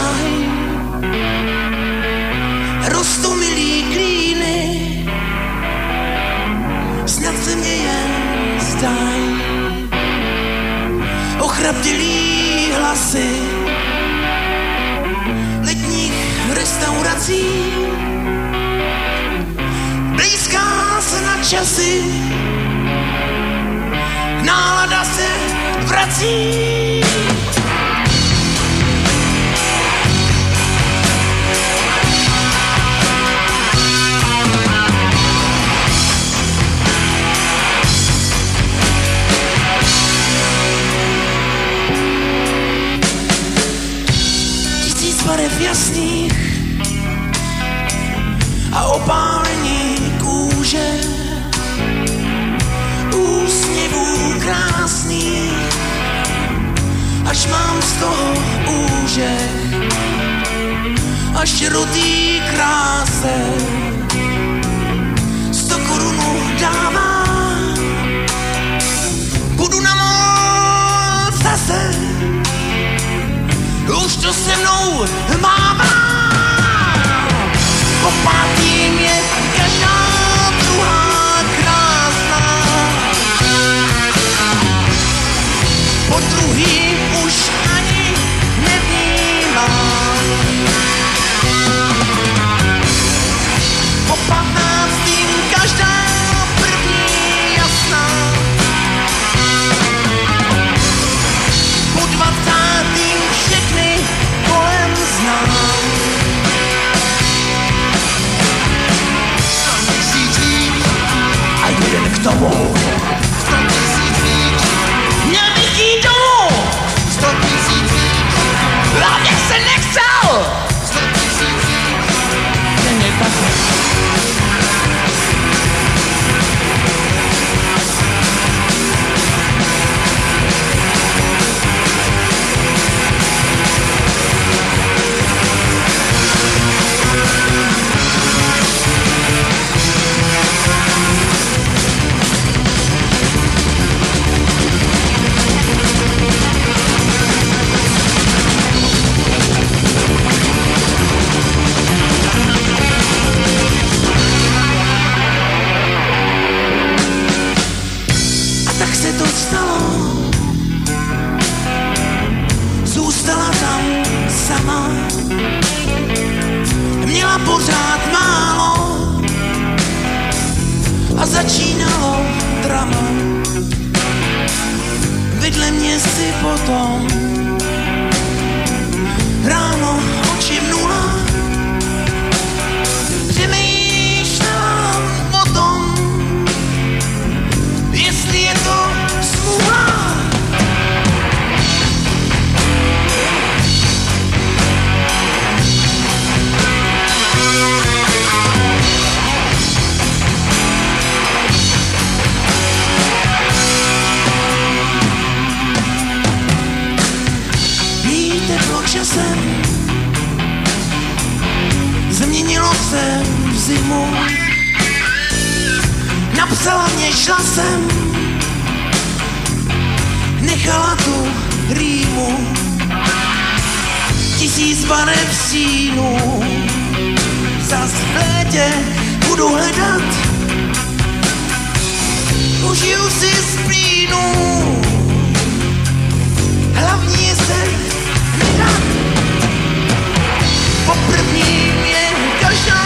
záhy. Roztomilý klíny, snad se mě jen zdají. Ochraptělý hlasy letních restaurací, blízká se na časy, nálada se vrací. Barev jasných a opálení kůže, úsměvů krásných, až mám z toho úžeh, až rudý kráse 100 korunů dává, budu na moc zase. Už to se mnou mává. Po pátým je každá druhá krásná. Po druhým už ani nevnímám. Po 15. každá první jasná. Po 20. všechny kolem znám. A jeden k tomu. 100 000 víc. Měl bych jít domů. 100 000 víc. Hlavně se nechcel. 100 000 víc. Ten je taky. Zůstala tam sama, měla pořád málo a začínalo drama. Vedle mě si potom ráno oči mnula, přemýšlela o tom, jestli je to smůla. Časem změnilo se v zimu, napsala mě, šla jsem, nechala tu rýmu, 1000 barev stínů, zas v létě budu hledat, užiju si splínu, hlavně se nedat. Po prvním je každá